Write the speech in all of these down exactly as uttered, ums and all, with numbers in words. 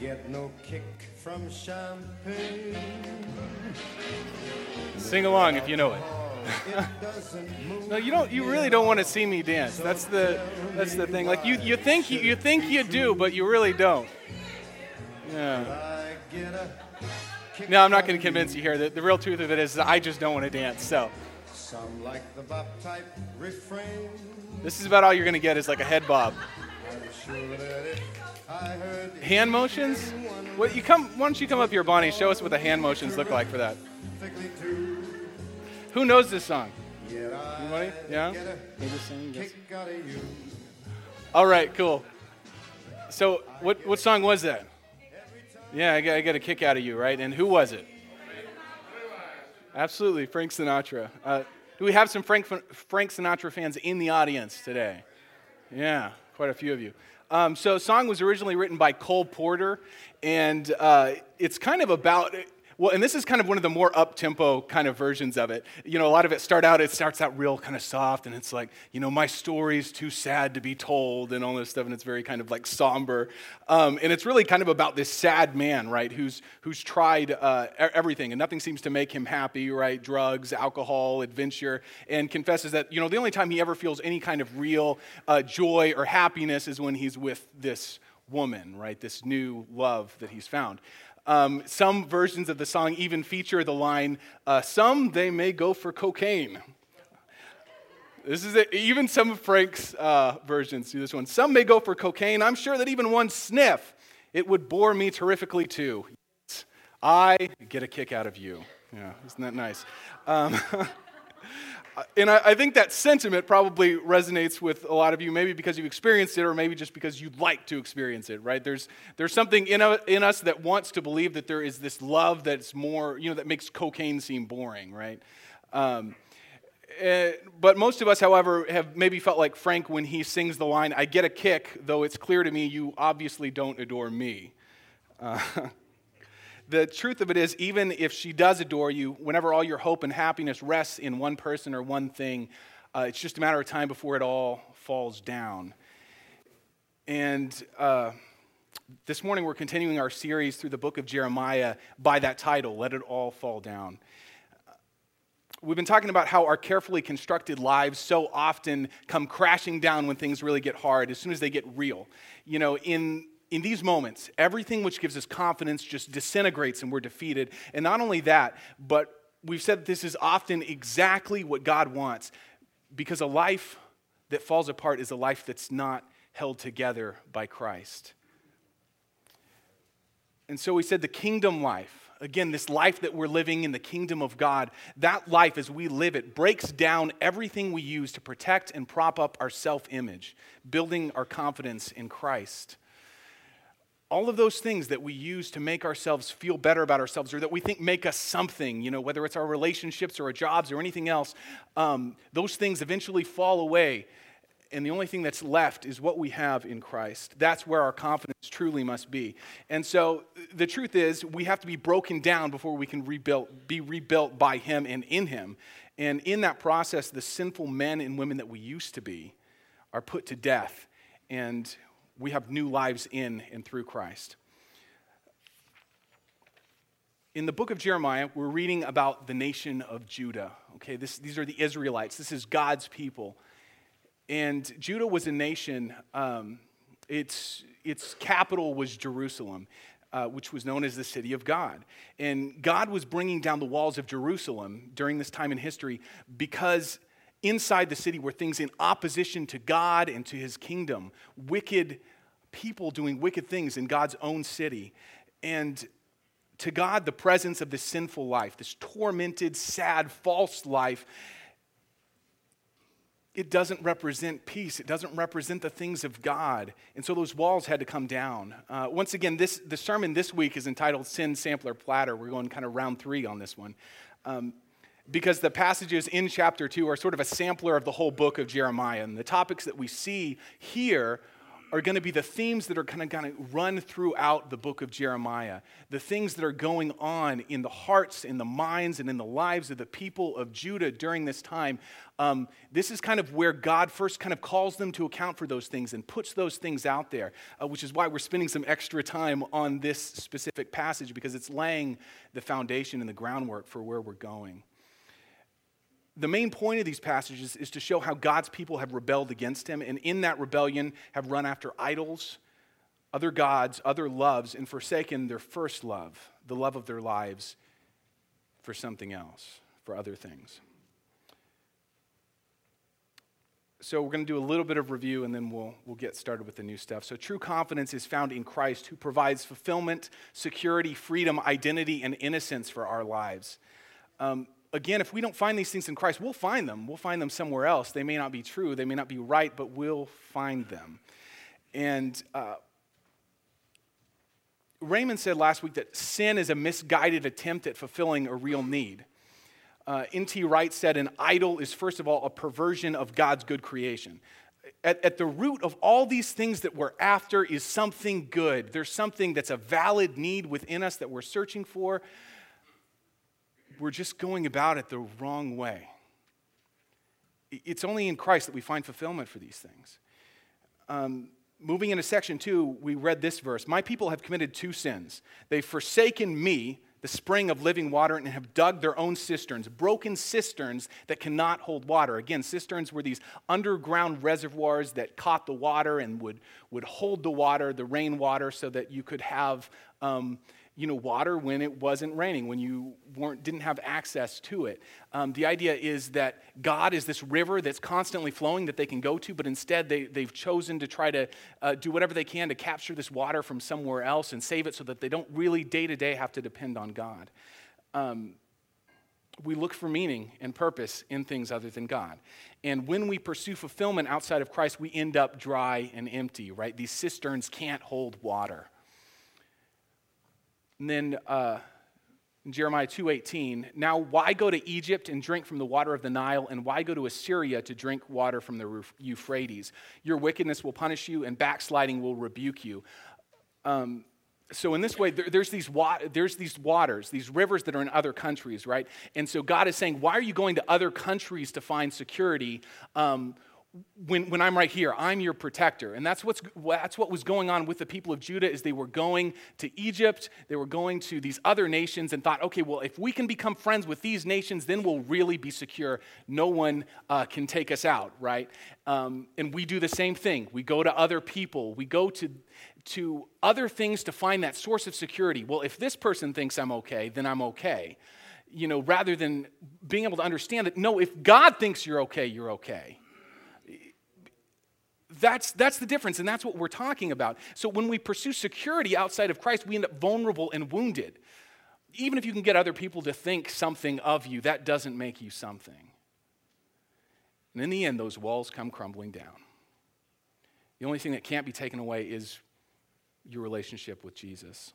get no kick from champagne. Sing along if you know it. No, you don't. You really don't want to see me dance. That's the that's the thing. Like you, you think you, you think you do, but you really don't. Yeah. No, I'm not going to convince you here. The, the real truth of it is that I just don't want to dance. So. Some like the bop type refrain. This is about all you're going to get is like a head bob. Hand motions? What you come? Why don't you come up here, Bonnie? Show us what the hand motions look like for that. Who knows this song? Anybody? Yeah? You just sing? Yes. All right, cool. So, what what song was that? Yeah, I got, I got a kick out of you, right? And who was it? Absolutely, Frank Sinatra. Uh, do we have some Frank Frank Sinatra fans in the audience today? Yeah, quite a few of you. Um, so, song was originally written by Cole Porter, and uh, it's kind of about. Well, and this is kind of one of the more up-tempo kind of versions of it. You know, a lot of it start out, it starts out real kind of soft, and it's like, you know, my story's too sad to be told, and all this stuff, and it's very kind of like somber. Um, and it's really kind of about this sad man, right, who's who's tried uh, everything, and nothing seems to make him happy, right? Drugs, alcohol, adventure, and confesses that, you know, the only time he ever feels any kind of real uh, joy or happiness is when he's with this woman, right, this new love that he's found. Um, some versions of the song even feature the line, uh, some they may go for cocaine. This is it. Even some of Frank's uh, versions do this one. Some may go for cocaine. I'm sure that even one sniff, it would bore me terrifically too. I get a kick out of you. Yeah, isn't that nice? Um, And I, I think that sentiment probably resonates with a lot of you, maybe because you've experienced it or maybe just because you'd like to experience it, right? There's there's something in, a, in us that wants to believe that there is this love that's more, you know, that makes cocaine seem boring, right? Um, uh, but most of us, however, have maybe felt like Frank when he sings the line, I get a kick, though it's clear to me you obviously don't adore me. Uh, The truth of it is, even if she does adore you, whenever all your hope and happiness rests in one person or one thing, uh, it's just a matter of time before it all falls down. And uh, this morning we're continuing our series through the book of Jeremiah by that title, Let It All Fall Down. We've been talking about how our carefully constructed lives so often come crashing down when things really get hard, as soon as they get real. You know, in In these moments, everything which gives us confidence just disintegrates and we're defeated. And not only that, but we've said that this is often exactly what God wants, because a life that falls apart is a life that's not held together by Christ. And so we said the kingdom life, again, this life that we're living in the kingdom of God, that life as we live it breaks down everything we use to protect and prop up our self-image, building our confidence in Christ. All of those things that we use to make ourselves feel better about ourselves or that we think make us something, you know, whether it's our relationships or our jobs or anything else, um, those things eventually fall away. And the only thing that's left is what we have in Christ. That's where our confidence truly must be. And so the truth is we have to be broken down before we can rebuild, be rebuilt by Him and in Him. And in that process, the sinful men and women that we used to be are put to death. And we have new lives in and through Christ. In the book of Jeremiah, we're reading about the nation of Judah. Okay, this, these are the Israelites. This is God's people. And Judah was a nation, um, its, its capital was Jerusalem, uh, which was known as the city of God. And God was bringing down the walls of Jerusalem during this time in history because inside the city were things in opposition to God and to His kingdom, wicked people doing wicked things in God's own city. And to God, the presence of this sinful life, this tormented, sad, false life, it doesn't represent peace. It doesn't represent the things of God. And so those walls had to come down. Uh, once again, this the sermon this week is entitled Sin Sampler Platter. We're going kind of round three on this one. Um, because the passages in chapter two are sort of a sampler of the whole book of Jeremiah. And the topics that we see here are going to be the themes that are kind of going to run throughout the book of Jeremiah. The things that are going on in the hearts, in the minds, and in the lives of the people of Judah during this time. Um, this is kind of where God first kind of calls them to account for those things and puts those things out there, uh, which is why we're spending some extra time on this specific passage, because it's laying the foundation and the groundwork for where we're going. The main point of these passages is to show how God's people have rebelled against him, and in that rebellion have run after idols, other gods, other loves, and forsaken their first love, the love of their lives, for something else, for other things. So we're going to do a little bit of review, and then we'll, we'll get started with the new stuff. So true confidence is found in Christ, who provides fulfillment, security, freedom, identity, and innocence for our lives. Um, Again, if we don't find these things in Christ, we'll find them. We'll find them somewhere else. They may not be true. They may not be right, but we'll find them. And uh, Raymond said last week that sin is a misguided attempt at fulfilling a real need. Uh, N T Wright said an idol is, first of all, a perversion of God's good creation. At, at the root of all these things that we're after is something good. There's something that's a valid need within us that we're searching for. We're just going about it the wrong way. It's only in Christ that we find fulfillment for these things. Um, moving into section two, we read this verse. My people have committed two sins. They've forsaken me, the spring of living water, and have dug their own cisterns, broken cisterns that cannot hold water. Again, cisterns were these underground reservoirs that caught the water and would, would hold the water, the rainwater, so that you could have um, you know, water when it wasn't raining, when you weren't didn't have access to it. Um, the idea is that God is this river that's constantly flowing that they can go to, but instead they, they've chosen to try to uh, do whatever they can to capture this water from somewhere else and save it so that they don't really day-to-day have to depend on God. Um, we look for meaning and purpose in things other than God. And when we pursue fulfillment outside of Christ, we end up dry and empty, right? These cisterns can't hold water. And then uh, in Jeremiah two eighteen, now why go to Egypt and drink from the water of the Nile, and why go to Assyria to drink water from the Euphrates? Your wickedness will punish you, and backsliding will rebuke you. Um, so in this way, there, there's these wa- there's these waters, these rivers that are in other countries, right? And so God is saying, why are you going to other countries to find security? Um, When, when I'm right here, I'm your protector. And that's, what's, that's what was going on with the people of Judah, is they were going to Egypt, they were going to these other nations and thought, okay, well, if we can become friends with these nations, then we'll really be secure. No one uh, can take us out, right? Um, and we do the same thing. We go to other people. We go to, to other things to find that source of security. Well, if this person thinks I'm okay, then I'm okay. You know, rather than being able to understand that, no, if God thinks you're okay, you're okay. That's, that's the difference, and that's what we're talking about. So when we pursue security outside of Christ, we end up vulnerable and wounded. Even if you can get other people to think something of you, that doesn't make you something. And in the end, those walls come crumbling down. The only thing that can't be taken away is your relationship with Jesus.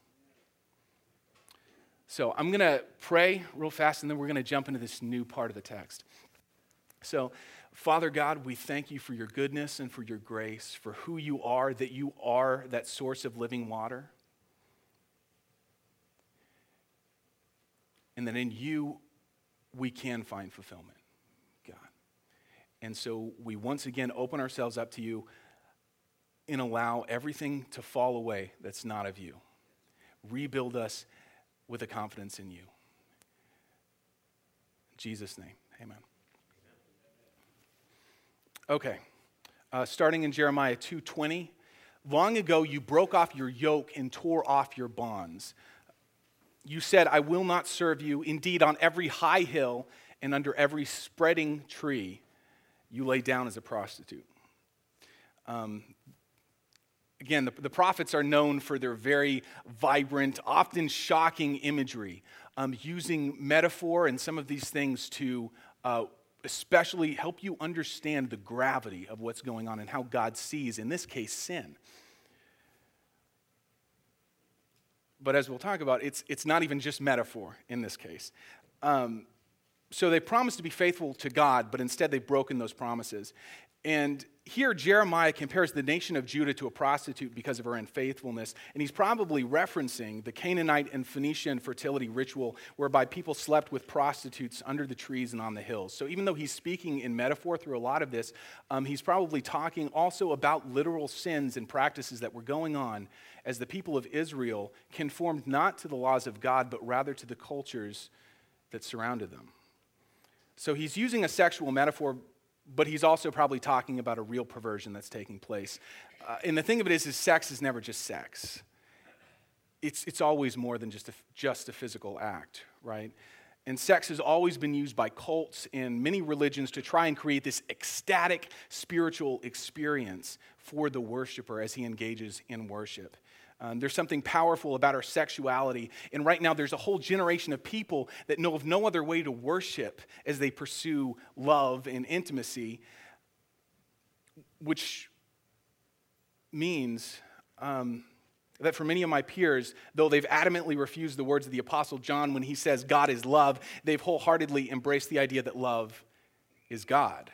So I'm going to pray real fast, and then we're going to jump into this new part of the text. So, Father God, we thank you for your goodness and for your grace, for who you are, that you are that source of living water. And that in you, we can find fulfillment, God. And so we once again open ourselves up to you and allow everything to fall away that's not of you. Rebuild us with a confidence in you. In Jesus' name, amen. Okay, uh, starting in Jeremiah two twenty, long ago you broke off your yoke and tore off your bonds. You said, I will not serve you. Indeed, on every high hill and under every spreading tree, you lay down as a prostitute. Um, again, the, the prophets are known for their very vibrant, often shocking imagery, um, using metaphor and some of these things to uh, especially help you understand the gravity of what's going on and how God sees, in this case, sin. But as we'll talk about, it's, it's not even just metaphor in this case. Um, so they promised to be faithful to God, but instead they've broken those promises. And here Jeremiah compares the nation of Judah to a prostitute because of her unfaithfulness, and he's probably referencing the Canaanite and Phoenician fertility ritual whereby people slept with prostitutes under the trees and on the hills. So even though he's speaking in metaphor through a lot of this, um, he's probably talking also about literal sins and practices that were going on as the people of Israel conformed not to the laws of God, but rather to the cultures that surrounded them. So he's using a sexual metaphor, but he's also probably talking about a real perversion that's taking place. Uh, and the thing of it is, is sex is never just sex. It's, it's always more than just a, just a physical act, right? And sex has always been used by cults and many religions to try and create this ecstatic spiritual experience for the worshiper as he engages in worship. Um, there's something powerful about our sexuality, and right now there's a whole generation of people that know of no other way to worship as they pursue love and intimacy, which means um, that for many of my peers, though they've adamantly refused the words of the Apostle John when he says God is love, they've wholeheartedly embraced the idea that love is God.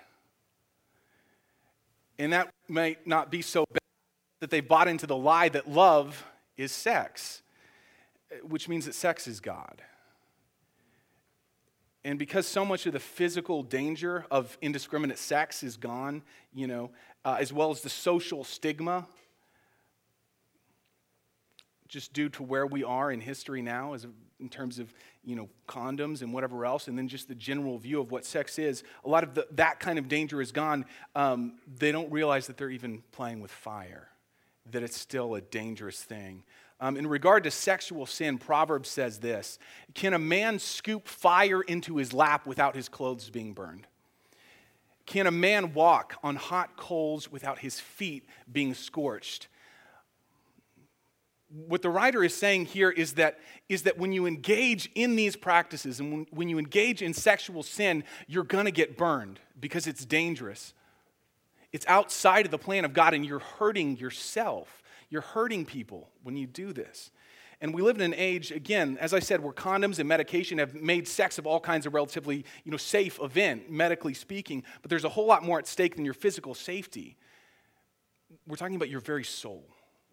And that might not be so bad, that they bought into the lie that love is sex, which means that sex is God. And because so much of the physical danger of indiscriminate sex is gone, you know, uh, as well as the social stigma, just due to where we are in history now, as in terms of, you know, condoms and whatever else, and then just the general view of what sex is, a lot of the, that kind of danger is gone. Um, they don't realize that they're even playing with fire, that it's still a dangerous thing. Um, in regard to sexual sin, Proverbs says this: can a man scoop fire into his lap without his clothes being burned? Can a man walk on hot coals without his feet being scorched? What the writer is saying here is that, is that when you engage in these practices and when, when you engage in sexual sin, you're going to get burned because it's dangerous. It's outside of the plan of God, and you're hurting yourself. You're hurting people when you do this. And we live in an age, again, as I said, where condoms and medication have made sex of all kinds of relatively, you know, safe event, medically speaking. But there's a whole lot more at stake than your physical safety. We're talking about your very soul.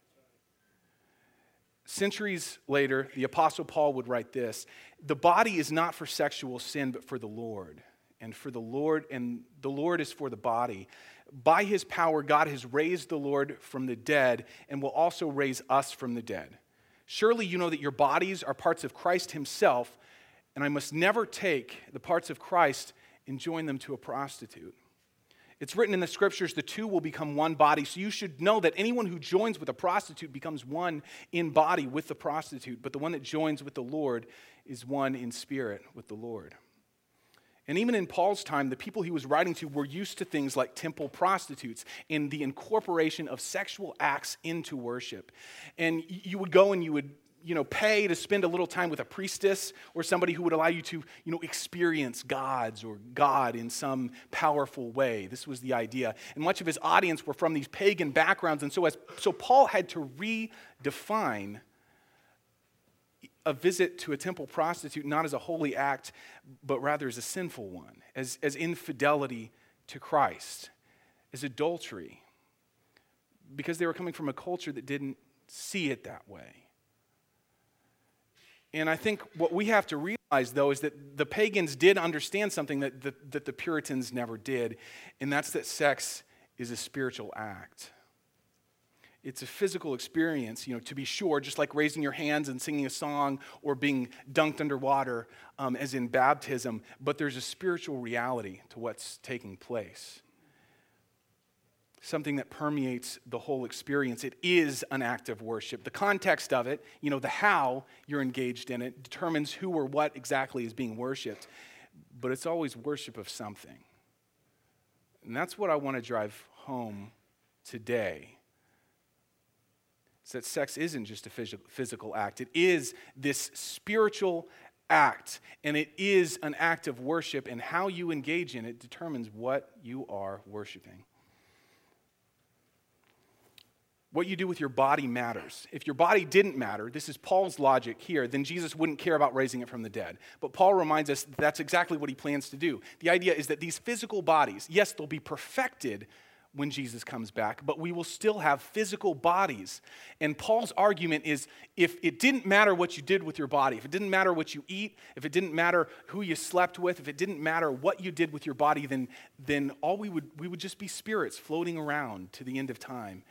Centuries later, the Apostle Paul would write this: the body is not for sexual sin, but for the Lord. And for the Lord, and the Lord is for the body. By his power, God has raised the Lord from the dead and will also raise us from the dead. Surely you know that your bodies are parts of Christ himself, and I must never take the parts of Christ and join them to a prostitute. It's written in the scriptures, the two will become one body. So you should know that anyone who joins with a prostitute becomes one in body with the prostitute, but the one that joins with the Lord is one in spirit with the Lord. And even in Paul's time, the people he was writing to were used to things like temple prostitutes and the incorporation of sexual acts into worship. And you would go and you would, you know, pay to spend a little time with a priestess or somebody who would allow you to, you know, experience gods or God in some powerful way. This was the idea. And much of his audience were from these pagan backgrounds. And so, as, so Paul had to redefine a visit to a temple prostitute not as a holy act, but rather as a sinful one, as, as infidelity to Christ, as adultery, because they were coming from a culture that didn't see it that way. And I think what we have to realize, though, is that the pagans did understand something that the, that the Puritans never did, and that's that sex is a spiritual act. It's a physical experience, you know, to be sure, just like raising your hands and singing a song or being dunked underwater, um, as in baptism, but there's a spiritual reality to what's taking place. Something that permeates the whole experience. It is an act of worship. The context of it, you know, the how you're engaged in it, determines who or what exactly is being worshiped, but it's always worship of something. And that's what I want to drive home today. That sex isn't just a physical act. It is this spiritual act, and it is an act of worship, and how you engage in it determines what you are worshiping. What you do with your body matters. If your body didn't matter, this is Paul's logic here, then Jesus wouldn't care about raising it from the dead. But Paul reminds us that that's exactly what he plans to do. The idea is that these physical bodies, yes, they'll be perfected when Jesus comes back, but we will still have physical bodies. And Paul's argument is, if it didn't matter what you did with your body, if it didn't matter what you eat, if it didn't matter who you slept with, if it didn't matter what you did with your body, then, then all we would, we would just be spirits floating around to the end of time.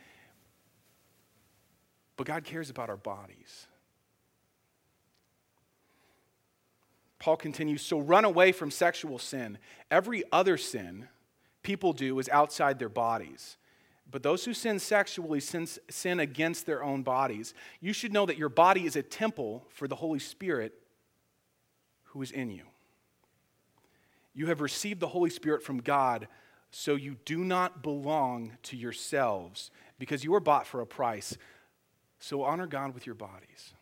But God cares about our bodies. Paul continues, so run away from sexual sin. Every other sin people do is outside their bodies. But those who sin sexually sin, sin against their own bodies. You should know that your body is a temple for the Holy Spirit who is in you. You have received the Holy Spirit from God, so you do not belong to yourselves, because you were bought for a price. So honor God with your bodies.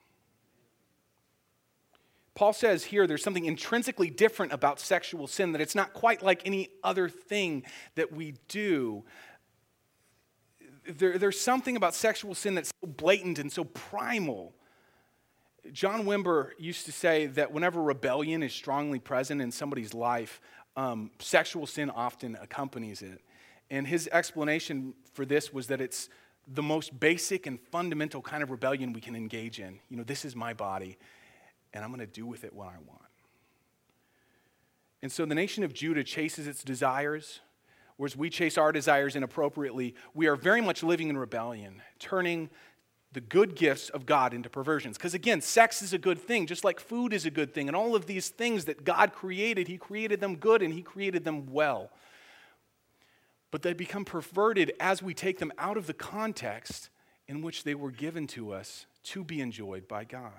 Paul says here there's something intrinsically different about sexual sin, that it's not quite like any other thing that we do. There, there's something about sexual sin that's so blatant and so primal. John Wimber used to say that whenever rebellion is strongly present in somebody's life, um, sexual sin often accompanies it. And his explanation for this was that it's the most basic and fundamental kind of rebellion we can engage in. You know, this is my body, and I'm going to do with it what I want. And so the nation of Judah chases its desires, whereas we chase our desires inappropriately. We are very much living in rebellion, turning the good gifts of God into perversions. Because again, sex is a good thing, just like food is a good thing. And all of these things that God created, He created them good and He created them well. But they become perverted as we take them out of the context in which they were given to us to be enjoyed by God.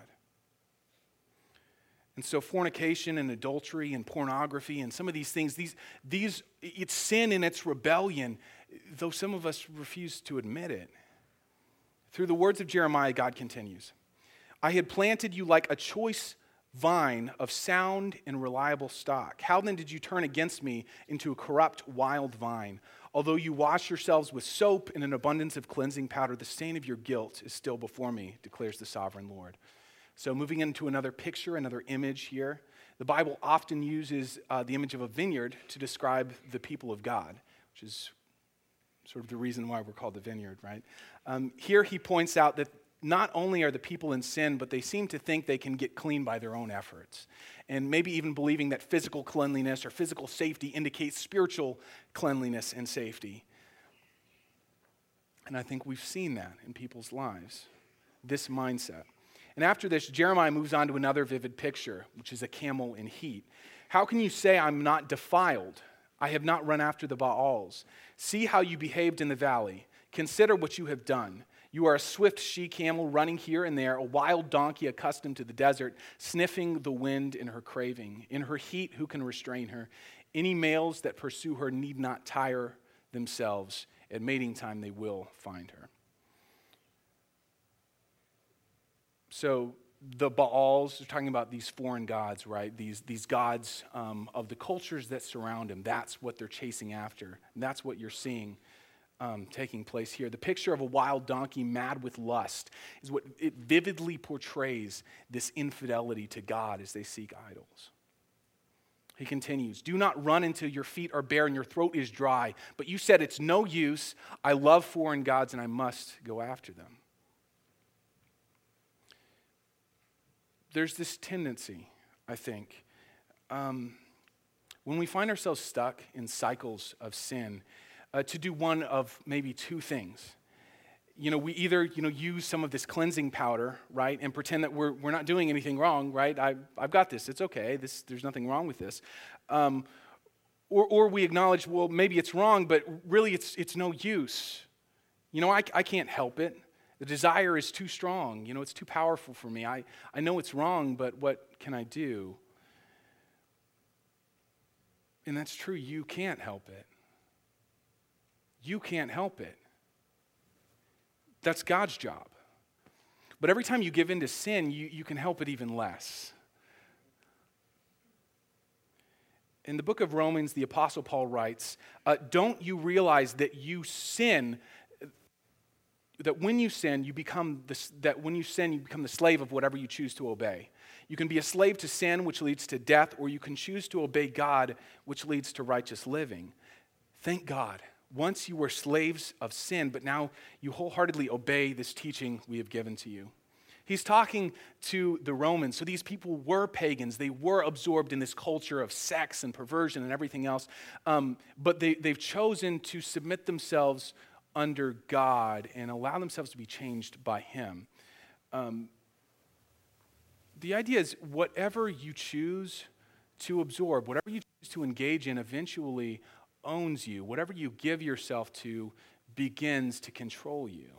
And so fornication and adultery and pornography and some of these things, these, these, it's sin and it's rebellion, though some of us refuse to admit it. Through the words of Jeremiah, God continues, I had planted you like a choice vine of sound and reliable stock. How then did you turn against me into a corrupt wild vine? Although you wash yourselves with soap and an abundance of cleansing powder, the stain of your guilt is still before me, declares the sovereign Lord. So moving into another picture, another image here. The Bible often uses uh, the image of a vineyard to describe the people of God, which is sort of the reason why we're called the vineyard, right? Um, here he points out that not only are the people in sin, but they seem to think they can get clean by their own efforts. And maybe even believing that physical cleanliness or physical safety indicates spiritual cleanliness and safety. And I think we've seen that in people's lives, this mindset. And after this, Jeremiah moves on to another vivid picture, which is a camel in heat. How can you say I'm not defiled? I have not run after the Baals. See how you behaved in the valley. Consider what you have done. You are a swift she-camel running here and there, a wild donkey accustomed to the desert, sniffing the wind in her craving. In her heat, who can restrain her? Any males that pursue her need not tire themselves. At mating time, they will find her. So the Baals, we're talking about these foreign gods, right? These, these gods um, of the cultures that surround him. That's what they're chasing after. And that's what you're seeing um, taking place here. The picture of a wild donkey mad with lust is what it vividly portrays this infidelity to God as they seek idols. He continues, do not run until your feet are bare and your throat is dry. But you said it's no use. I love foreign gods and I must go after them. There's this tendency, I think, um, when we find ourselves stuck in cycles of sin, uh, to do one of maybe two things. You know, we either, you know, use some of this cleansing powder, right, and pretend that we're we're not doing anything wrong, right? I, I've got this. It's okay. This, there's nothing wrong with this. Um, or, or we acknowledge, well, maybe it's wrong, but really it's it's no use. You know, I, I can't help it. The desire is too strong. You know, it's too powerful for me. I, I know it's wrong, but what can I do? And that's true. You can't help it. You can't help it. That's God's job. But every time you give in to sin, you, you can help it even less. In the book of Romans, the Apostle Paul writes, uh, don't you realize that you sin that when you sin, you become the, that when you sin, you become the slave of whatever you choose to obey. You can be a slave to sin, which leads to death, or you can choose to obey God, which leads to righteous living. Thank God Once you were slaves of sin, but now you wholeheartedly obey this teaching we have given to you. He's talking to the Romans. So these people were pagans. They were absorbed in this culture of sex and perversion and everything else. Um, but they, they've chosen to submit themselves under God and allow themselves to be changed by Him. Um, the idea is whatever you choose to absorb, whatever you choose to engage in eventually owns you. Whatever you give yourself to begins to control you.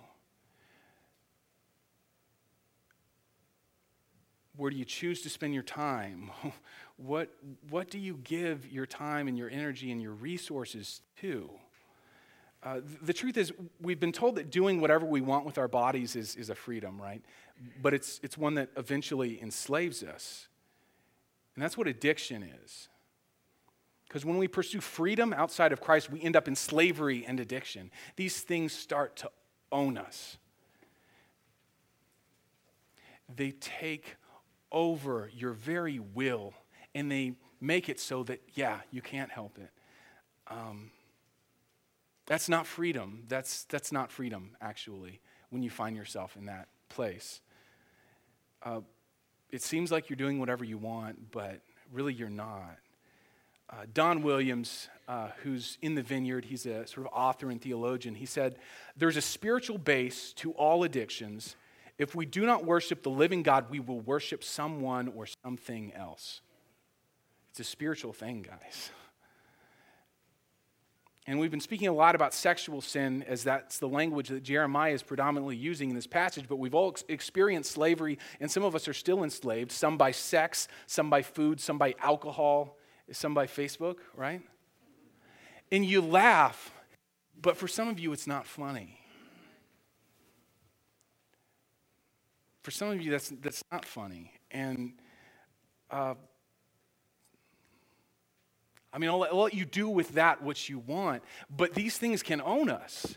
Where do you choose to spend your time? What, what do you give your time and your energy and your resources to? Uh, the truth is, we've been told that doing whatever we want with our bodies is, is a freedom, right? But it's, it's one that eventually enslaves us. And that's what addiction is. Because when we pursue freedom outside of Christ, we end up in slavery and addiction. These things start to own us. They take over your very will, and they make it so that, yeah, you can't help it. Um, that's not freedom. That's, that's not freedom, actually, when you find yourself in that place. Uh, it seems like you're doing whatever you want, but really you're not. Uh, Don Williams, uh, who's in the Vineyard, he's a sort of author and theologian, he said, "There's a spiritual base to all addictions. If we do not worship the living God, we will worship someone or something else." It's a spiritual thing, guys. And we've been speaking a lot about sexual sin, as that's the language that Jeremiah is predominantly using in this passage, but we've all ex- experienced slavery, and some of us are still enslaved, some by sex, some by food, some by alcohol, some by Facebook, right? And you laugh, but for some of you, it's not funny. For some of you, that's that's not funny. And uh, I mean, I'll let, I'll let you do with that what you want, but these things can own us.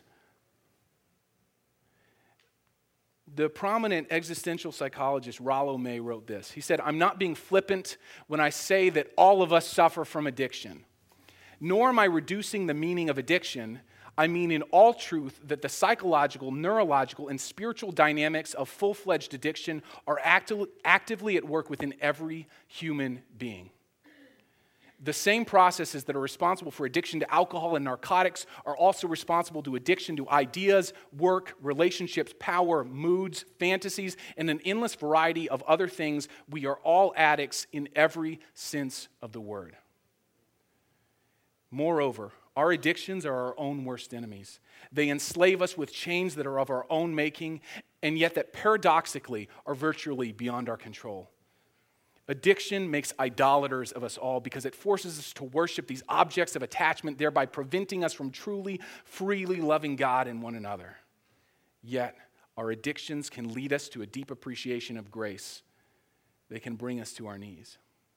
The prominent existential psychologist Rollo May wrote this. He said, "I'm not being flippant when I say that all of us suffer from addiction, nor am I reducing the meaning of addiction. I mean in all truth that the psychological, neurological, and spiritual dynamics of full-fledged addiction are acti- actively at work within every human being. The same processes that are responsible for addiction to alcohol and narcotics are also responsible to addiction to ideas, work, relationships, power, moods, fantasies, and an endless variety of other things. We are all addicts in every sense of the word. Moreover, our addictions are our own worst enemies. They enslave us with chains that are of our own making, and yet that paradoxically are virtually beyond our control. Addiction makes idolaters of us all because it forces us to worship these objects of attachment, thereby preventing us from truly, freely loving God and one another. Yet, our addictions can lead us to a deep appreciation of grace. They can bring us to our knees.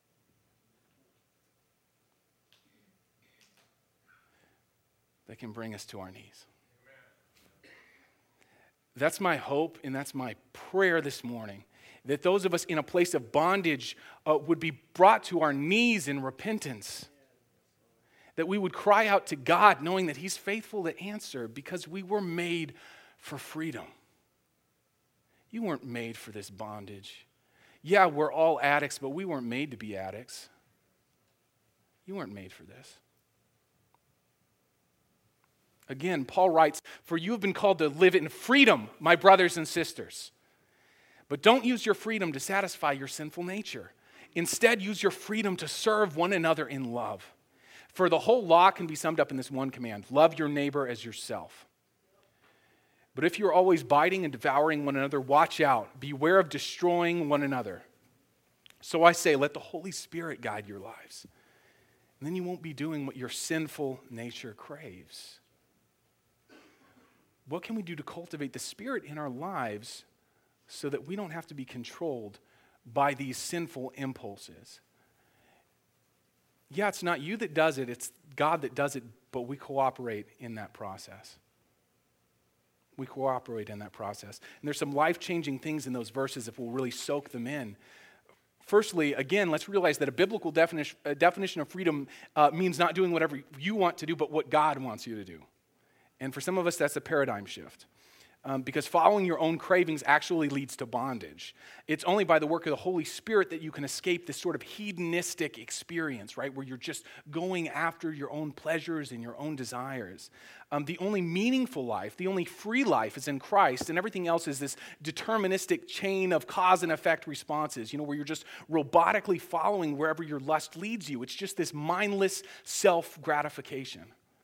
They can bring us to our knees. That's my hope and that's my prayer this morning, that those of us in a place of bondage uh, would be brought to our knees in repentance, that we would cry out to God knowing that He's faithful to answer because we were made for freedom. You weren't made for this bondage. Yeah, we're all addicts, but we weren't made to be addicts. You weren't made for this. Again, Paul writes, "For you have been called to live in freedom, my brothers and sisters. But don't use your freedom to satisfy your sinful nature. Instead, use your freedom to serve one another in love. For the whole law can be summed up in this one command: love your neighbor as yourself. But if you're always biting and devouring one another, watch out. Beware of destroying one another. So I say, let the Holy Spirit guide your lives. And then you won't be doing what your sinful nature craves." What can we do to cultivate the Spirit in our lives so that we don't have to be controlled by these sinful impulses? Yeah, it's not you that does it, it's God that does it, but we cooperate in that process. We cooperate in that process. And there's some life-changing things in those verses if we'll really soak them in. Firstly, again, let's realize that a biblical definition, a definition of freedom uh, means not doing whatever you want to do, but what God wants you to do. And for some of us, that's a paradigm shift. Um, because following your own cravings actually leads to bondage. It's only by the work of the Holy Spirit that you can escape this sort of hedonistic experience, right? Where you're just going after your own pleasures and your own desires. Um, the only meaningful life, the only free life is in Christ, and everything else is this deterministic chain of cause and effect responses, you know, where you're just robotically following wherever your lust leads you. It's just this mindless self-gratification.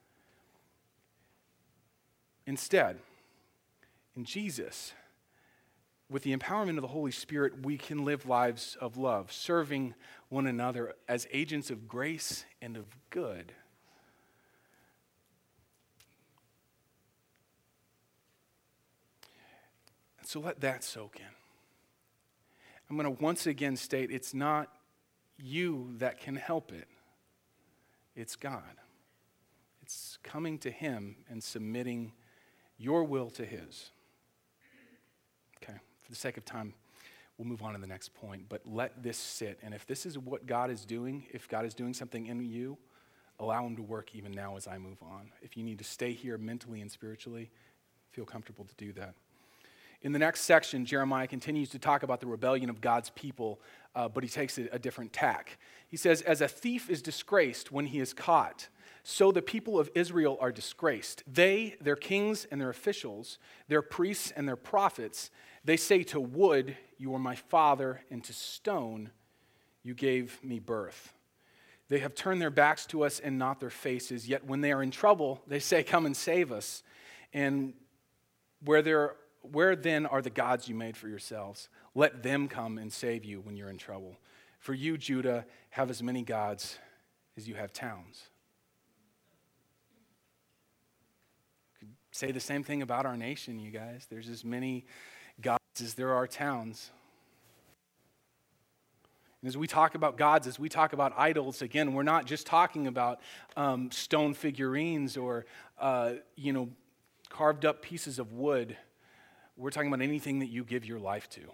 Instead, in Jesus, with the empowerment of the Holy Spirit, we can live lives of love, serving one another as agents of grace and of good. And so let that soak in. I'm going to once again state it's not you that can help it. It's God. It's coming to Him and submitting your will to His. Okay, for the sake of time, we'll move on to the next point, but let this sit. And if this is what God is doing, if God is doing something in you, allow Him to work even now as I move on. If you need to stay here mentally and spiritually, feel comfortable to do that. In the next section, Jeremiah continues to talk about the rebellion of God's people, uh, but he takes a, a different tack. He says, as a thief is disgraced when he is caught, so the people of Israel are disgraced. They, their kings and their officials, their priests and their prophets, they say to wood, you are my father, and to stone, you gave me birth. They have turned their backs to us and not their faces, yet when they are in trouble, they say, come and save us. And where there, where then are the gods you made for yourselves? Let them come and save you when you're in trouble. For you, Judah, have as many gods as you have towns. Say the same thing about our nation, you guys. There's as many gods as there are towns. And as we talk about gods, as we talk about idols, again, we're not just talking about um, stone figurines or, uh, you know, carved up pieces of wood. We're talking about anything that you give your life to.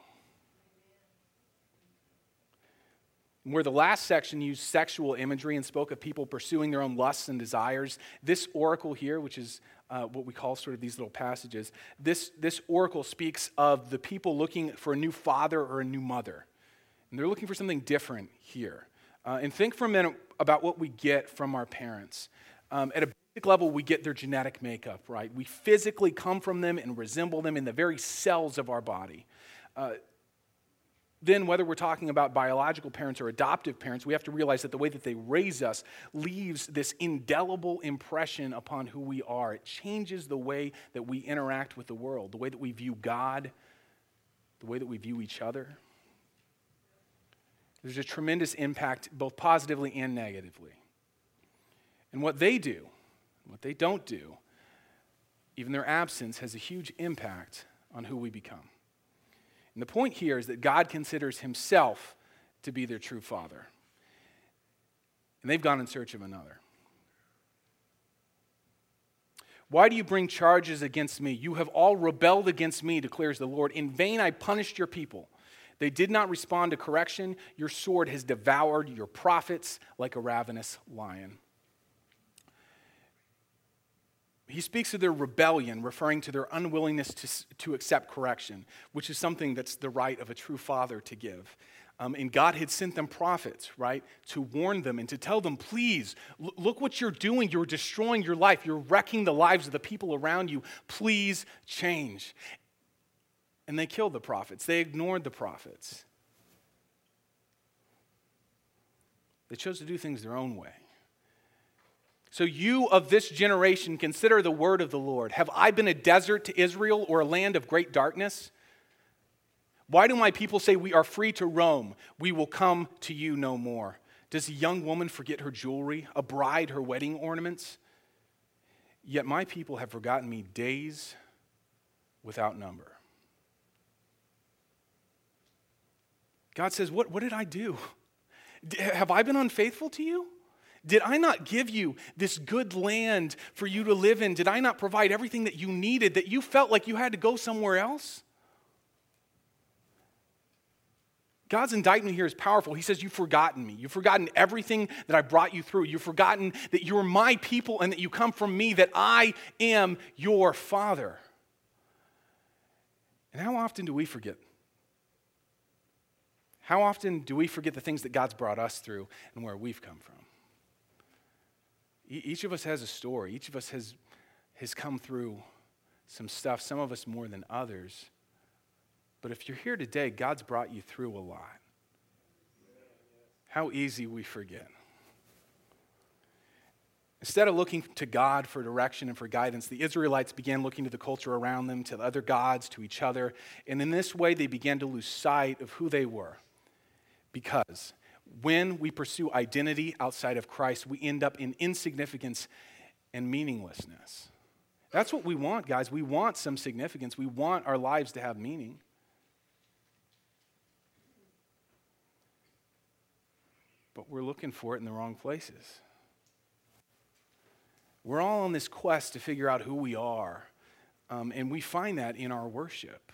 Where the last section used sexual imagery and spoke of people pursuing their own lusts and desires, this oracle here, which is uh, what we call sort of these little passages, this, this oracle speaks of the people looking for a new father or a new mother. And they're looking for something different here. Uh, and think for a minute about what we get from our parents. Um, at a basic level, we get their genetic makeup, right? We physically come from them and resemble them in the very cells of our body. Uh, Then, whether we're talking about biological parents or adoptive parents, we have to realize that the way that they raise us leaves this indelible impression upon who we are. It changes the way that we interact with the world, the way that we view God, the way that we view each other. There's a tremendous impact, both positively and negatively. And what they do, what they don't do, even their absence has a huge impact on who we become. And the point here is that God considers Himself to be their true father. And they've gone in search of another. Why do you bring charges against me? You have all rebelled against me, declares the Lord. In vain I punished your people. They did not respond to correction. Your sword has devoured your prophets like a ravenous lion. He speaks of their rebellion, referring to their unwillingness to, to accept correction, which is something that's the right of a true father to give. Um, and God had sent them prophets, right, to warn them and to tell them, please, l- look what you're doing. You're destroying your life. You're wrecking the lives of the people around you. Please change. And they killed the prophets. They ignored the prophets. They chose to do things their own way. So you of this generation, consider the word of the Lord. Have I been a desert to Israel or a land of great darkness? Why do my people say we are free to roam? We will come to you no more. Does a young woman forget her jewelry, a bride her wedding ornaments? Yet my people have forgotten me days without number. God says, what, what did I do? Have I been unfaithful to you? Did I not give you this good land for you to live in? Did I not provide everything that you needed, that you felt like you had to go somewhere else? God's indictment here is powerful. He says, you've forgotten me. You've forgotten everything that I brought you through. You've forgotten that you're my people and that you come from me, that I am your Father. And how often do we forget? How often do we forget the things that God's brought us through and where we've come from? E- each of us has a story. Each of us has, has come through some stuff, some of us more than others. But if you're here today, God's brought you through a lot. How easy we forget. Instead of looking to God for direction and for guidance, the Israelites began looking to the culture around them, to other gods, to each other. And in this way, they began to lose sight of who they were. Because when we pursue identity outside of Christ, we end up in insignificance and meaninglessness. That's what we want, guys. We want some significance. We want our lives to have meaning. But we're looking for it in the wrong places. We're all on this quest to figure out who we are, um, and we find that in our worship.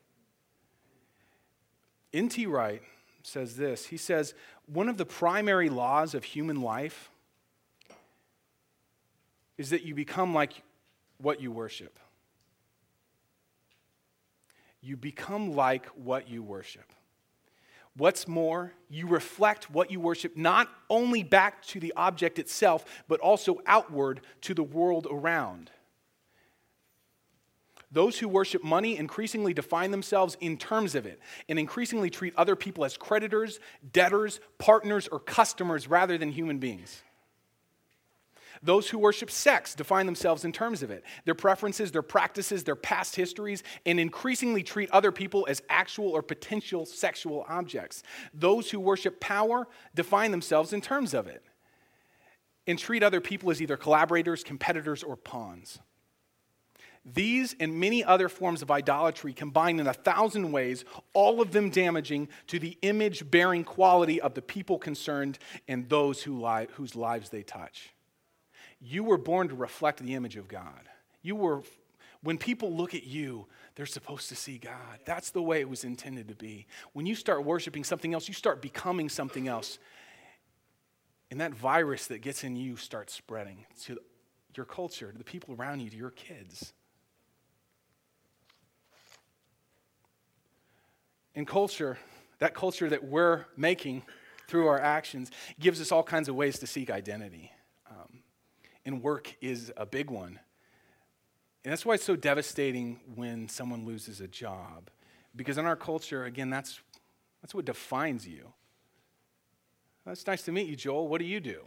N T Wright says this. He says, one of the primary laws of human life is that you become like what you worship. You become like what you worship. What's more, you reflect what you worship not only back to the object itself, but also outward to the world around. Those who worship money increasingly define themselves in terms of it and increasingly treat other people as creditors, debtors, partners, or customers rather than human beings. Those who worship sex define themselves in terms of it, their preferences, their practices, their past histories, and increasingly treat other people as actual or potential sexual objects. Those who worship power define themselves in terms of it and treat other people as either collaborators, competitors, or pawns. These and many other forms of idolatry combine in a thousand ways, all of them damaging to the image-bearing quality of the people concerned and those who li- whose lives they touch. You were born to reflect the image of God. You were, when people look at you, they're supposed to see God. That's the way it was intended to be. When you start worshiping something else, you start becoming something else. And that virus that gets in you starts spreading to your culture, to the people around you, to your kids. And culture, that culture that we're making through our actions, gives us all kinds of ways to seek identity. Um, and work is a big one. And that's why it's so devastating when someone loses a job. Because in our culture, again, that's, that's what defines you. It's nice to meet you, Joel. What do you do?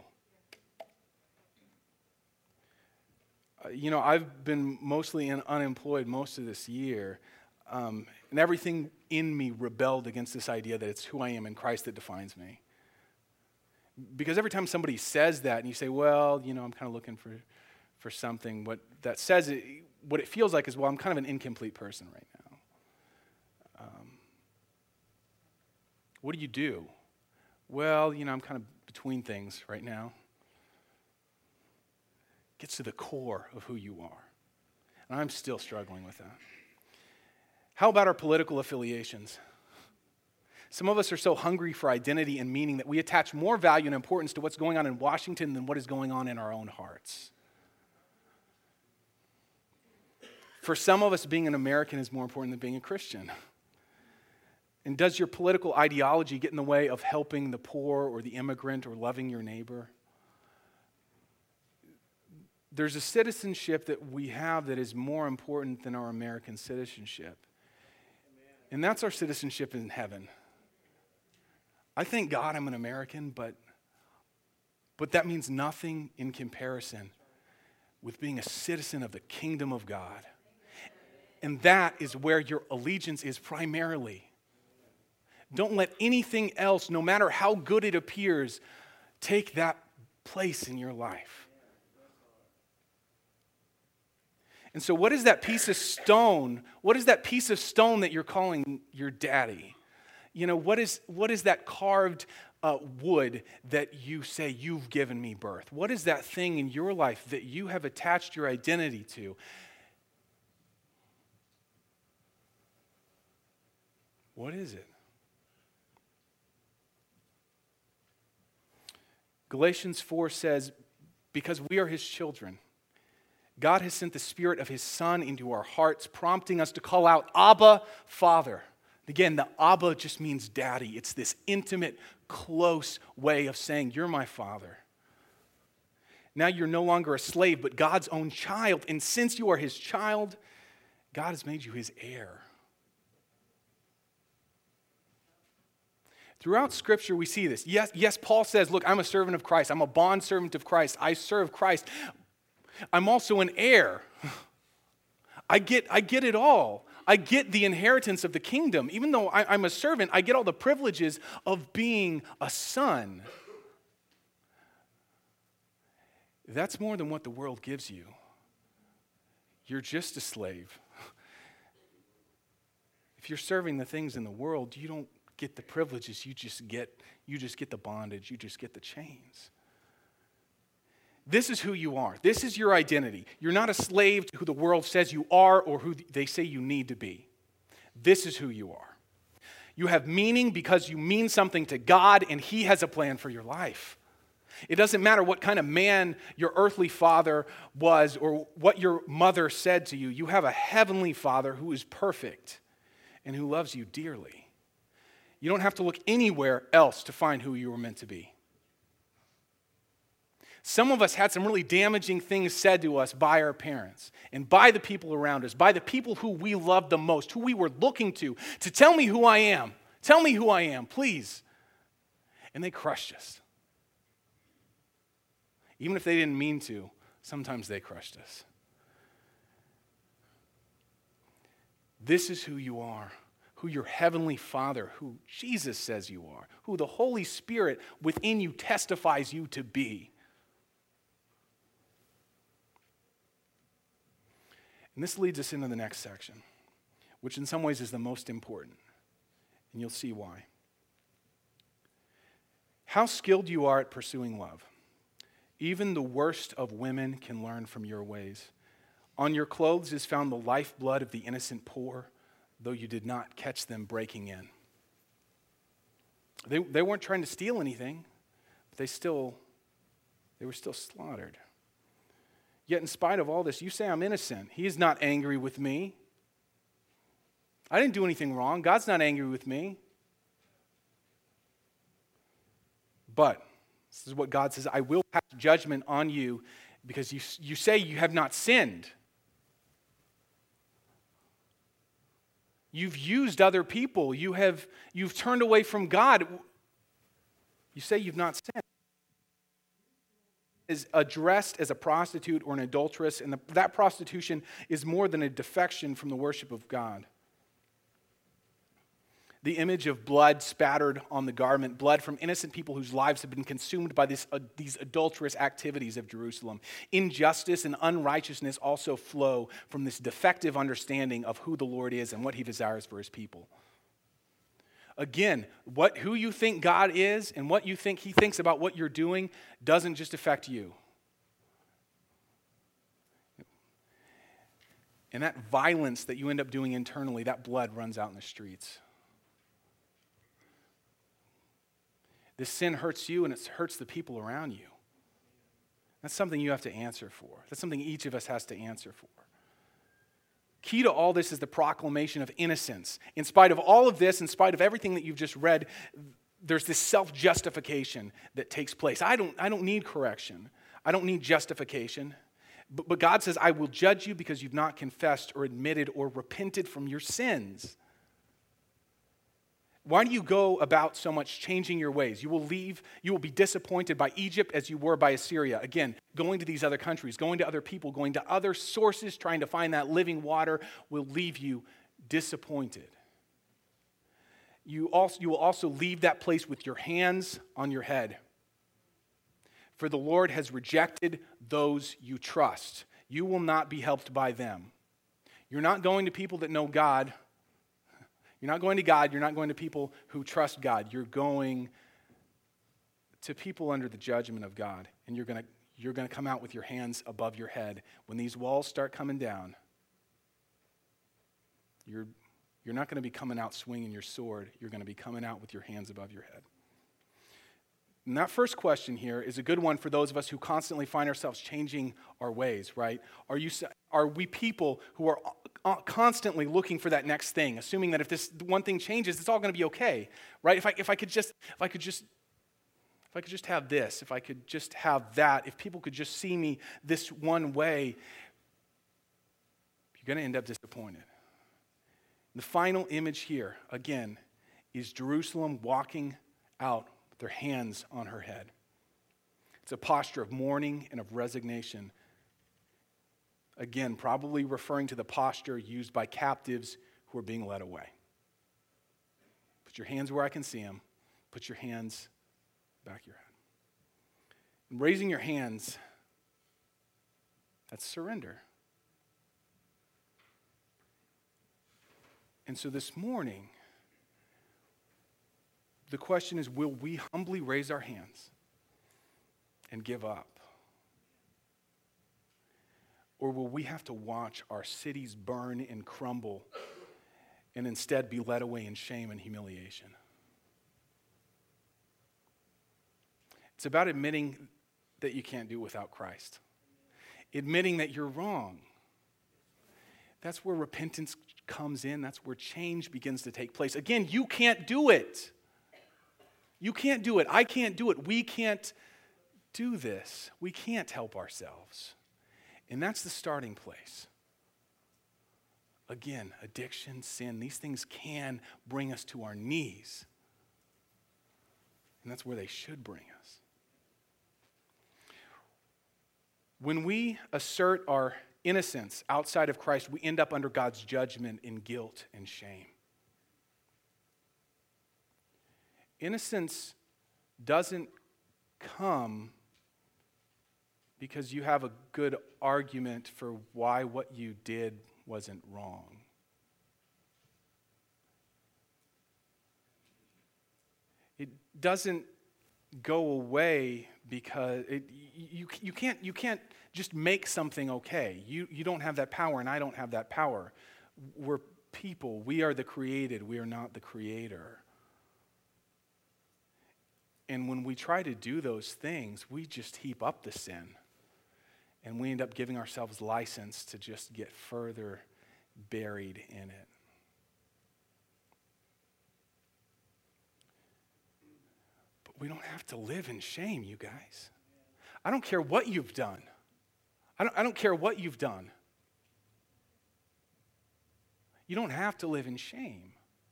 Uh, you know, I've been mostly in unemployed most of this year. Um, and everything in me rebelled against this idea that it's who I am in Christ that defines me. Because every time somebody says that and you say, well, you know, I'm kind of looking for, for something, what that says, it, what it feels like is, well, I'm kind of an incomplete person right now. Um, what do you do? Well, you know, I'm kind of between things right now. Gets to the core of who you are. And I'm still struggling with that. How about our political affiliations? Some of us are so hungry for identity and meaning that we attach more value and importance to what's going on in Washington than what is going on in our own hearts. For some of us, being an American is more important than being a Christian. And does your political ideology get in the way of helping the poor or the immigrant or loving your neighbor? There's a citizenship that we have that is more important than our American citizenship. And that's our citizenship in heaven. I thank God I'm an American, but, but that means nothing in comparison with being a citizen of the kingdom of God. And that is where your allegiance is primarily. Don't let anything else, no matter how good it appears, take that place in your life. And so what is that piece of stone? What is that piece of stone that you're calling your daddy? You know, what is what is that carved uh, wood that you say, you've given me birth? What is that thing in your life that you have attached your identity to? What is it? Galatians four says, because we are his children, God has sent the Spirit of his Son into our hearts, prompting us to call out, Abba, Father. Again, the Abba just means daddy. It's this intimate, close way of saying, you're my father. Now you're no longer a slave, but God's own child. And since you are his child, God has made you his heir. Throughout Scripture, we see this. Yes, yes, Paul says, look, I'm a servant of Christ. I'm a bondservant of Christ. I serve Christ. I'm also an heir. I get, I get it all. I get the inheritance of the kingdom. Even though I, I'm a servant, I get all the privileges of being a son. That's more than what the world gives you. You're just a slave. If you're serving the things in the world, you don't get the privileges. You just get, you just get the bondage. You just get the chains. This is who you are. This is your identity. You're not a slave to who the world says you are or who they say you need to be. This is who you are. You have meaning because you mean something to God, and he has a plan for your life. It doesn't matter what kind of man your earthly father was or what your mother said to you. You have a heavenly Father who is perfect and who loves you dearly. You don't have to look anywhere else to find who you were meant to be. Some of us had some really damaging things said to us by our parents and by the people around us, by the people who we loved the most, who we were looking to, to tell me who I am. Tell me who I am, please. And they crushed us. Even if they didn't mean to, sometimes they crushed us. This is who you are, who your heavenly Father, who Jesus says you are, who the Holy Spirit within you testifies you to be. And this leads us into the next section, which in some ways is the most important, and you'll see why. How skilled you are at pursuing love. Even the worst of women can learn from your ways. On your clothes is found the lifeblood of the innocent poor, though you did not catch them breaking in. They, they weren't trying to steal anything, but they still, they were still slaughtered. Yet in spite of all this, you say I'm innocent. He is not angry with me. I didn't do anything wrong. God's not angry with me. But this is what God says, I will pass judgment on you because you, you say you have not sinned. You've used other people. You have, you've turned away from God. You say you've not sinned. Is addressed as a prostitute or an adulteress, and the, that prostitution is more than a defection from the worship of God. The image of blood spattered on the garment, blood from innocent people whose lives have been consumed by this, uh, these adulterous activities of Jerusalem. Injustice and unrighteousness also flow from this defective understanding of who the Lord is and what he desires for his people. Again, what, who you think God is and what you think he thinks about what you're doing doesn't just affect you. And that violence that you end up doing internally, that blood runs out in the streets. This sin hurts you and it hurts the people around you. That's something you have to answer for. That's something each of us has to answer for. Key to all this is the proclamation of innocence. In spite of all of this, in spite of everything that you've just read, there's this self-justification that takes place. I don't, I don't need correction. I don't need justification. But, but God says, I will judge you because you've not confessed or admitted or repented from your sins. Why do you go about so much changing your ways? You will leave, you will be disappointed by Egypt as you were by Assyria. Again, going to these other countries, going to other people, going to other sources, trying to find that living water will leave you disappointed. You, also, you will also leave that place with your hands on your head. For the Lord has rejected those you trust. You will not be helped by them. You're not going to people that know God. You're not going to God. You're not going to people who trust God. You're going to people under the judgment of God. And you're going to, you're going to come out with your hands above your head. When these walls start coming down, you're, you're not going to be coming out swinging your sword. You're going to be coming out with your hands above your head. And that first question here is a good one for those of us who constantly find ourselves changing our ways, right? Are you, are we people who are constantly looking for that next thing, assuming that if this one thing changes, it's all going to be okay, right? If I, if I could just, if I could just, if I could just have this, if I could just have that, if people could just see me this one way, you're going to end up disappointed. The final image here, again, is Jerusalem walking out with their hands on her head. It's a posture of mourning and of resignation. Again, probably referring to the posture used by captives who are being led away. Put your hands where I can see them. Put your hands back of your head. And raising your hands, that's surrender. And so this morning, the question is, will we humbly raise our hands and give up? Or will we have to watch our cities burn and crumble and instead be led away in shame and humiliation? It's about admitting that you can't do it without Christ. Admitting that you're wrong. That's where repentance comes in. That's where change begins to take place. Again, you can't do it. You can't do it. I can't do it. We can't do this. We can't help ourselves. And that's the starting place. Again, addiction, sin, these things can bring us to our knees. And that's where they should bring us. When we assert our innocence outside of Christ, we end up under God's judgment in guilt and shame. Innocence doesn't come because you have a good argument for why what you did wasn't wrong. It doesn't go away because it, you, you, can't, you can't just make something okay. You, you don't have that power, and I don't have that power. We're people. We are the created. We are not the creator. And when we try to do those things, we just heap up the sin. And we end up giving ourselves license to just get further buried in it. But we don't have to live in shame, you guys. I don't care what you've done. I don't, I don't care what you've done. You don't have to live in shame.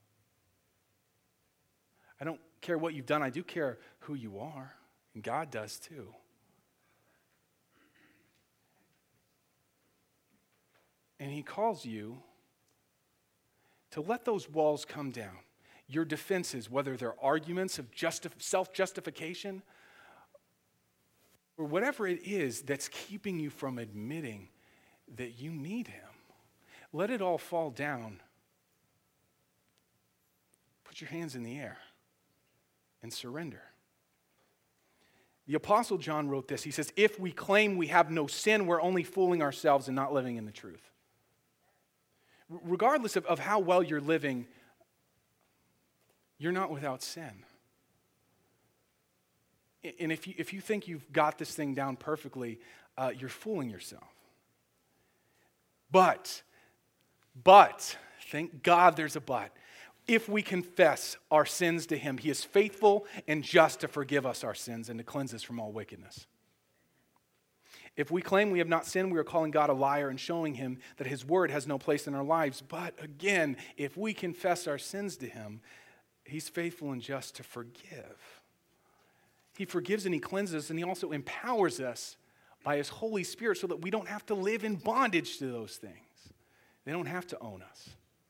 I don't care what you've done. I do care who you are, and God does too. And he calls you to let those walls come down. Your defenses, whether they're arguments of justif- self-justification or whatever it is that's keeping you from admitting that you need him. Let it all fall down. Put your hands in the air and surrender. The Apostle John wrote this. He says, if we claim we have no sin, we're only fooling ourselves and not living in the truth. Regardless of, of how well you're living, you're not without sin. And if you, if you think you've got this thing down perfectly, uh, you're fooling yourself. But, but, thank God there's a but. If we confess our sins to him, he is faithful and just to forgive us our sins and to cleanse us from all wickedness. If we claim we have not sinned, we are calling God a liar and showing him that his word has no place in our lives. But again, if we confess our sins to him, he's faithful and just to forgive. He forgives and he cleanses, and he also empowers us by his Holy Spirit so that we don't have to live in bondage to those things. They don't have to own us.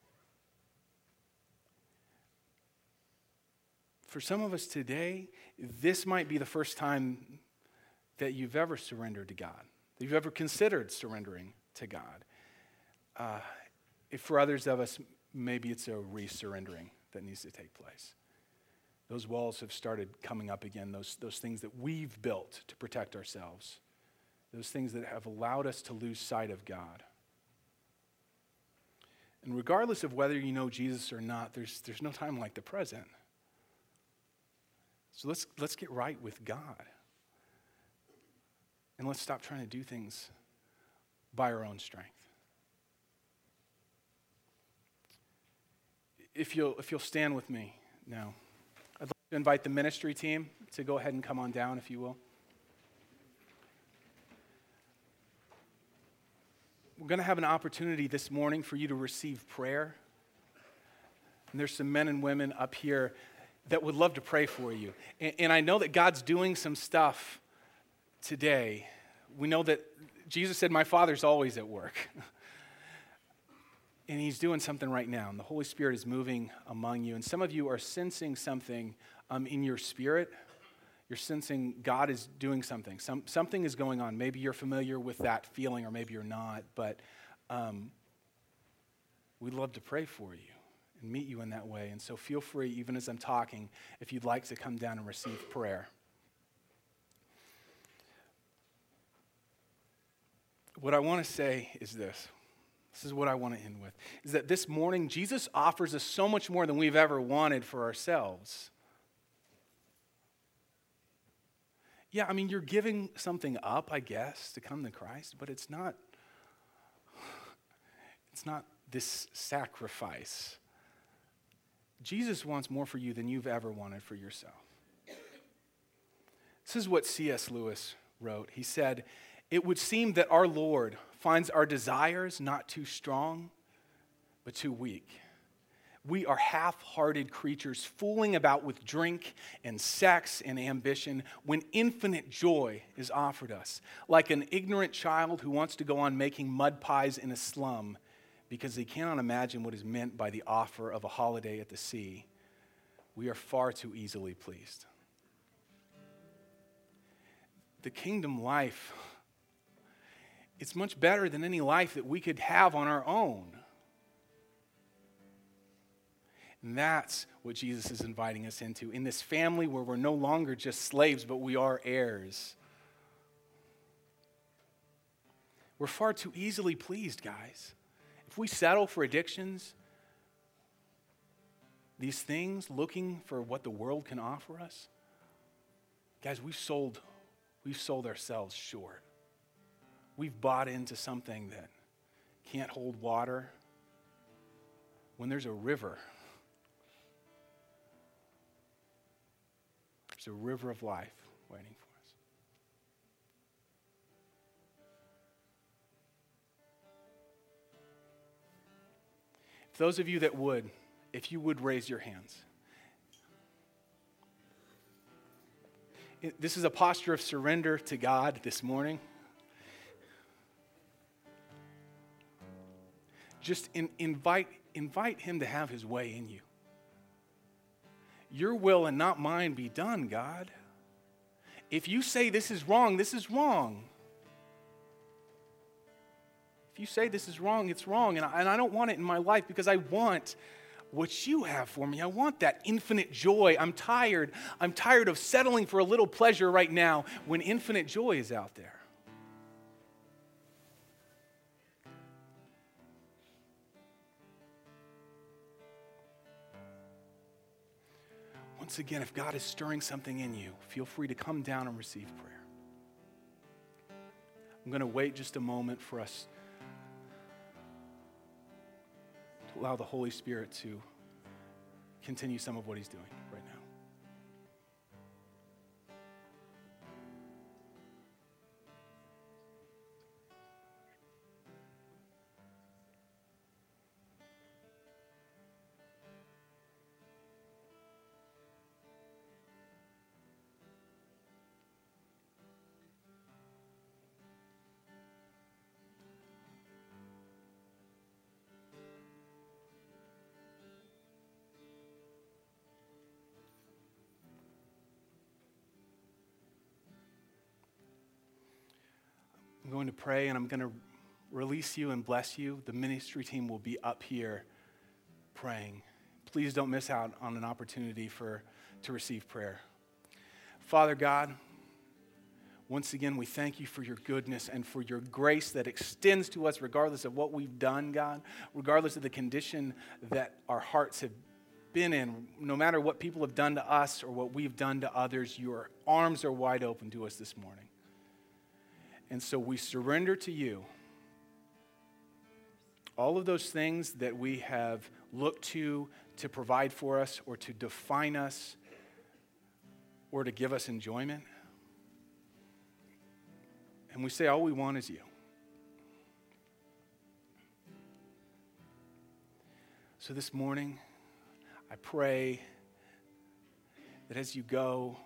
For some of us today, this might be the first time that you've ever surrendered to God, that you've ever considered surrendering to God. Uh, if for others of us, maybe it's a re-surrendering that needs to take place. Those walls have started coming up again, those, those things that we've built to protect ourselves, those things that have allowed us to lose sight of God. And regardless of whether you know Jesus or not, there's, there's no time like the present. So let's let's get right with God. And let's stop trying to do things by our own strength. If you'll if you'll stand with me now, I'd like to invite the ministry team to go ahead and come on down, if you will. We're going to have an opportunity this morning for you to receive prayer. And there's some men and women up here that would love to pray for you. And, and I know that God's doing some stuff today. We know that Jesus said, my Father's always at work. And he's doing something right now. And the Holy Spirit is moving among you. And some of you are sensing something um, in your spirit. You're sensing God is doing something. Some, something is going on. Maybe you're familiar with that feeling, or maybe you're not. But um, we'd love to pray for you and meet you in that way. And so feel free, even as I'm talking, if you'd like to come down and receive prayer. What I want to say is this. This is what I want to end with. Is that this morning, Jesus offers us so much more than we've ever wanted for ourselves. Yeah, I mean, you're giving something up, I guess, to come to Christ, but it's not, it's not this sacrifice. Jesus wants more for you than you've ever wanted for yourself. This is what C S Lewis wrote. He said, "It would seem that our Lord finds our desires not too strong, but too weak. We are half-hearted creatures fooling about with drink and sex and ambition when infinite joy is offered us, like an ignorant child who wants to go on making mud pies in a slum because he cannot imagine what is meant by the offer of a holiday at the sea. We are far too easily pleased." The kingdom life, it's much better than any life that we could have on our own. And that's what Jesus is inviting us into, in this family where we're no longer just slaves, but we are heirs. We're far too easily pleased, guys. If we settle for addictions, these things, looking for what the world can offer us, guys, we've sold, we've sold ourselves short. We've bought into something that can't hold water when there's a river. There's a river of life waiting for us. If those of you that would, if you would raise your hands. It, this is a posture of surrender to God this morning. Just in, invite, invite him to have his way in you. Your will and not mine be done, God. If you say this is wrong, this is wrong. If you say this is wrong, it's wrong. And I, and I don't want it in my life because I want what you have for me. I want that infinite joy. I'm tired. I'm tired of settling for a little pleasure right now when infinite joy is out there. Once again, if God is stirring something in you, feel free to come down and receive prayer. I'm going to wait just a moment for us to allow the Holy Spirit to continue some of what he's doing right now. I'm going to pray and I'm going to release you and bless you. The ministry team will be up here praying. Please don't miss out on an opportunity for to receive prayer. Father God, once again, we thank you for your goodness and for your grace that extends to us regardless of what we've done, God, regardless of the condition that our hearts have been in, no matter what people have done to us or what we've done to others, your arms are wide open to us this morning. And so we surrender to you all of those things that we have looked to to provide for us or to define us or to give us enjoyment. And we say all we want is you. So this morning, I pray that as you go,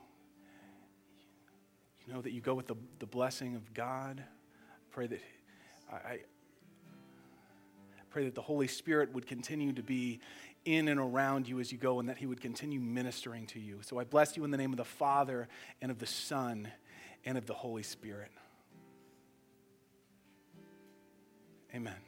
you know that you go with the, the blessing of God. I pray that I, I pray that the Holy Spirit would continue to be in and around you as you go, and that he would continue ministering to you. So I bless you in the name of the Father and of the Son and of the Holy Spirit. Amen.